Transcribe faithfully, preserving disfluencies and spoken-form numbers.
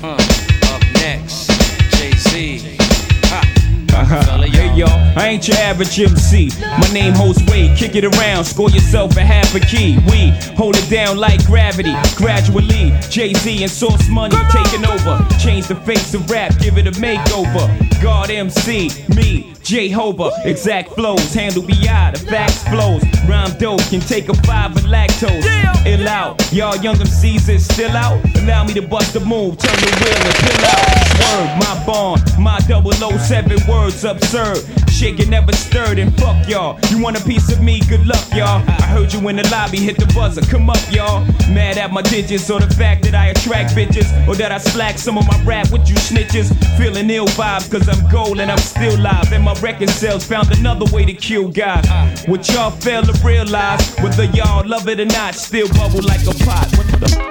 Uh, up next, Jay-Z. Uh-huh. Hey y'all, I ain't your average M C. My name holds weight, kick it around, score yourself a half a key. We hold it down like gravity, gradually. Jay-Z and Source Money taking over. Change the face of rap, give it a makeover. God M C, me, J-Hova. Exact flows, handle B I, the facts flows. Rhyme dope, can take a five of lactose. Ill out, y'all young M Cs is still out. Allow me to bust a move, turn the wheel and fill out. Word, my bond, my double oh seven words absurd. Shit get never stirred and fuck y'all. You want a piece of me, good luck y'all. I heard you in the lobby, hit the buzzer, come up y'all. Mad at my digits or the fact that I attract bitches, or that I slack some of my rap with you snitches. Feeling ill vibes cause I'm gold and I'm still live. And my record sales found another way to kill guys. What y'all fail to realize, whether y'all love it or not, still bubble like a pot. What the